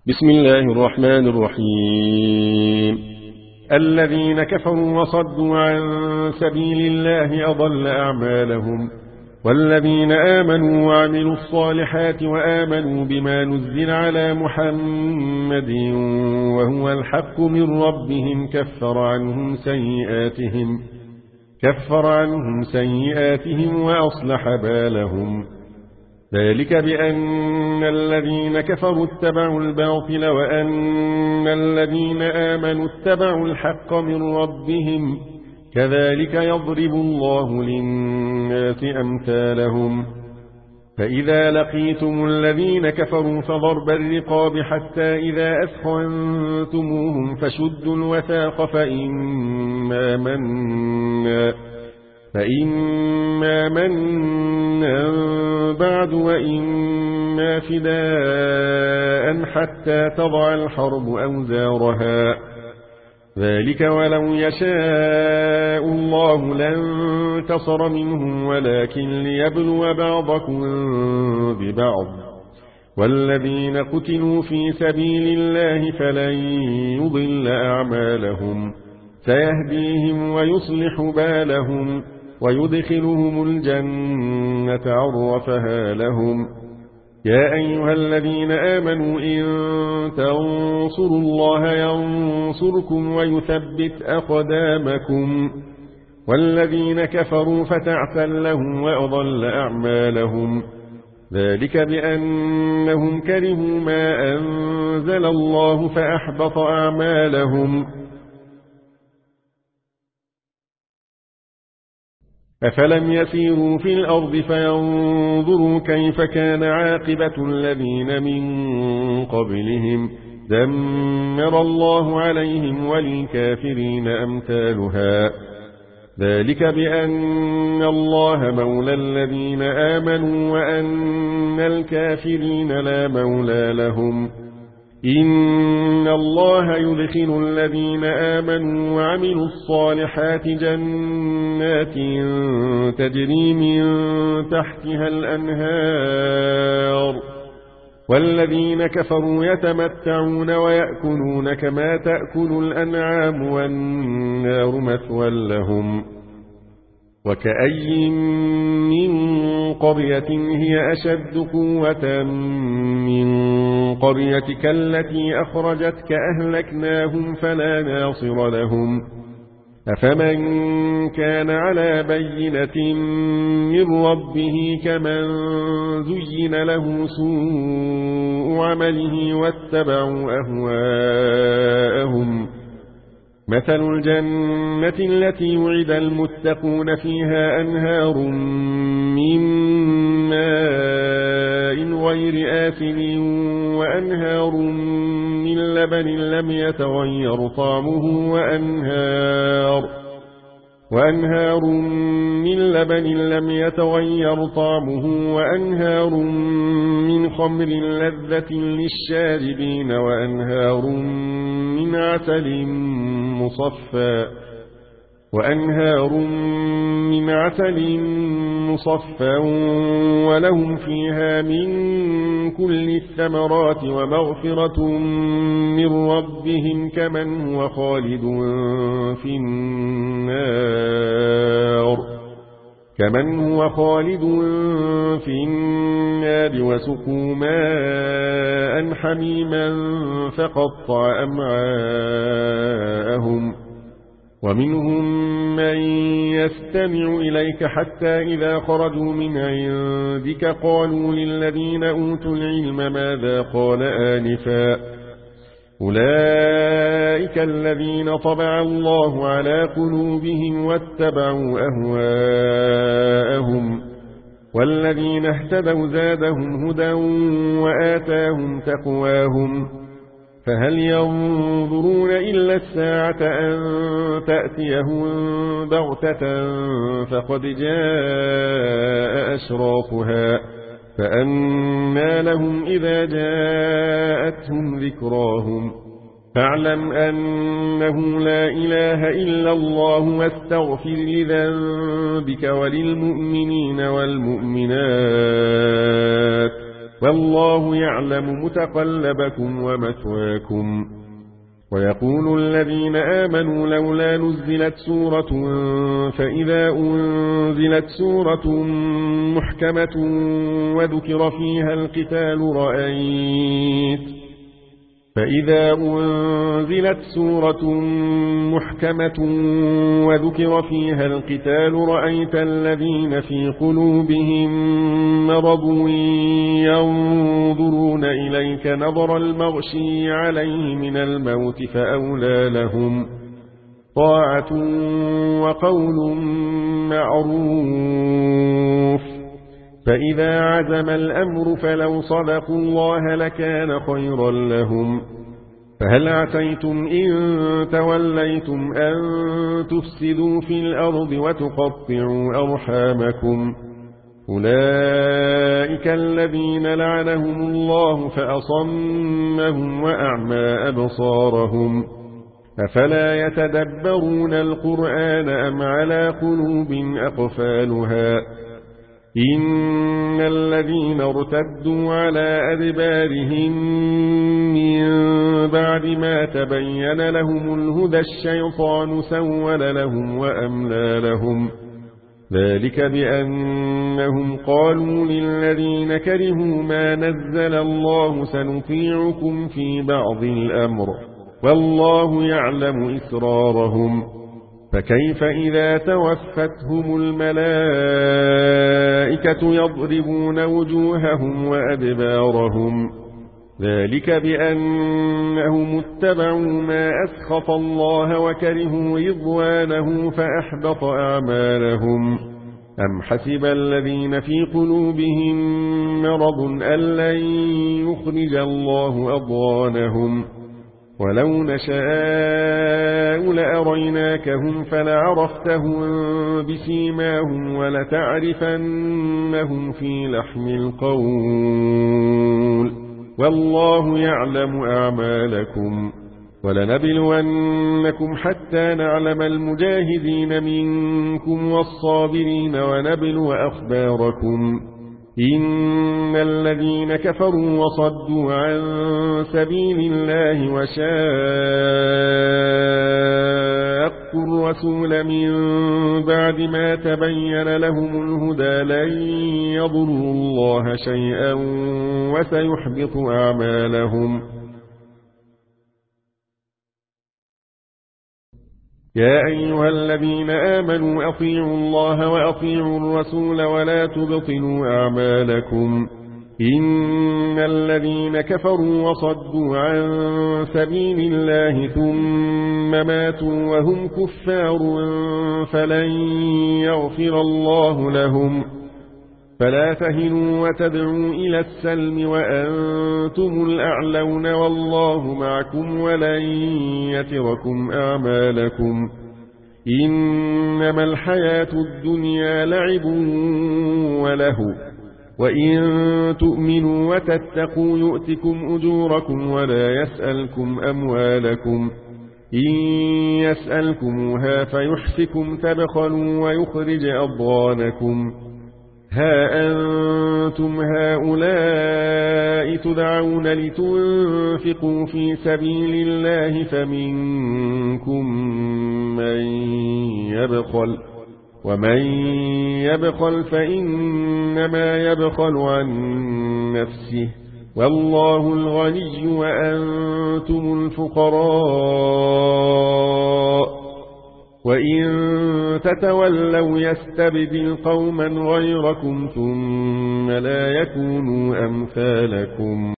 بسم الله الرحمن الرحيم. الذين كفروا وصدوا عن سبيل الله أضل أعمالهم، والذين آمنوا وعملوا الصالحات وآمنوا بما نزل على محمد وهو الحق من ربهم كفر عنهم سيئاتهم وأصلح بالهم. ذلك بأن الذين كفروا اتبعوا الباطل وأن الذين آمنوا اتبعوا الحق من ربهم، كذلك يضرب الله للناس أمثالهم. فإذا لقيتم الذين كفروا فضرب الرقاب حتى إذا أثخنتموهم فشدوا الوثاق فإما منا بعد وإما فداء حتى تضع الحرب أوزارها. ذلك ولو يشاء الله لانتصر منهم ولكن ليبلو بعضكم ببعض. والذين قتلوا في سبيل الله فلن يضل أعمالهم، سيهديهم ويصلح بالهم ويدخلهم الجنة عرفها لهم. يا أيها الذين آمنوا إن تنصروا الله ينصركم ويثبت أقدامكم. والذين كفروا فتعسا لهم وأضل أعمالهم، ذلك بأنهم كرهوا ما أنزل الله فأحبط أعمالهم. أفلم يسيروا في الأرض فينظروا كيف كان عاقبة الذين من قبلهم، دمر الله عليهم وللكافرين أمثالها. ذلك بأن الله مولى الذين آمنوا وأن الكافرين لا مولى لهم. إن الله يدخل الذين آمنوا وعملوا الصالحات جنات تجري من تحتها الأنهار، والذين كفروا يتمتعون ويأكلون كما تأكل الأنعام والنار مثوى لهم. وكأي من قرية هي أشد قوة من قريتك التي أخرجتك أهلكناهم فلا ناصر لهم. أفمن كان على بينة من ربه كمن زين له سوء عمله واتبعوا أهواءهم. مثل الجنة التي وعد المتقون فيها أنهار من ماء غير آسن وأنهار من لبن لم يتغير طعمه وأنهار من خمر لذة للشاربين وأنهار من عسل مصفى ولهم فيها من كل الثمرات ومغفرة من ربهم كمن هو خالد في النار وسقوا ماء حميما فقطع أمعاءهم. ومنهم من يستمع إليك حتى إذا خرجوا من عندك قالوا للذين أوتوا العلم ماذا قال آنفا. أولئك الذين طبع الله على قلوبهم واتبعوا أهواءهم. والذين اهتدوا زادهم هدى وآتاهم تقواهم. فهل ينظرون إلا الساعة أن تأتيهم بغتة فقد جاء أشراطها، فأنى لهم إذا جاءتهم ذكراهم. فاعلم أنه لا إله إلا الله واستغفر لذنبك وللمؤمنين والمؤمنات والله يعلم متقلبكم ومثواكم. ويقول الذين آمنوا لولا نزلت سورة فإذا أنزلت سورة محكمة وذكر فيها القتال رأيت الذين في قلوبهم مرض ينظرون إليك نظر المغشي عليه من الموت فأولى لهم طاعة وقول معروف. فإذا عزم الأمر فلو صدقوا الله لكان خيرا لهم. فهل عسيتم إن توليتم أن تفسدوا في الأرض وتقطعوا أرحامكم؟ أولئك الذين لعنهم الله فأصمهم وأعمى أبصارهم. أفلا يتدبرون القرآن أم على قلوب أقفالها؟ إن الذين ارتدوا على أدبارهم من بعد ما تبين لهم الهدى الشيطان سول لهم وأملى لهم. ذلك بأنهم قالوا للذين كرهوا ما نزل الله سنطيعكم في بعض الأمر والله يعلم إسرارهم. فكيف إذا توفتهم الملائكة يضربون وجوههم وأدبارهم؟ ذلك بأنهم اتبعوا ما أسخط الله وكرهوا رضوانه فأحبط أعمالهم. أم حسب الذين في قلوبهم مرض أن لن يخرج الله أضغانهم؟ ولو نشاء لأريناكهم فلعرفتهم بسيماهم ولتعرفنهم في لحم القول والله يعلم أعمالكم. ولنبلونكم حتى نعلم المجاهدين منكم والصابرين ونبلو أخباركم. إن الذين كفروا وصدوا عن سبيل الله وشاقوا الرسول من بعد ما تبين لهم الهدى لن يضروا الله شيئا وسيحبط أعمالهم. يا أيها الذين آمنوا أطيعوا الله وأطيعوا الرسول ولا تبطلوا أعمالكم. إن الذين كفروا وصدوا عن سبيل الله ثم ماتوا وهم كفار فلن يغفر الله لهم. فلا تهنوا وتدعوا إلى السلم وأنتم الأعلون والله معكم ولن يتركم أعمالكم. إنما الحياة الدنيا لعب ولهو وإن تؤمنوا وتتقوا يؤتكم أجوركم ولا يسألكم أموالكم. إن يسألكموها فيحفكم تبخلوا ويخرج أضغانكم. ها أنتم هؤلاء تدعون لتنفقوا في سبيل الله فمنكم من يبخل ومن يبخل فإنما يبخل عن نفسه والله الغني وأنتم الفقراء. وإن تتولوا يستبدل قوما غيركم ثم لا يكونوا أمثالكم.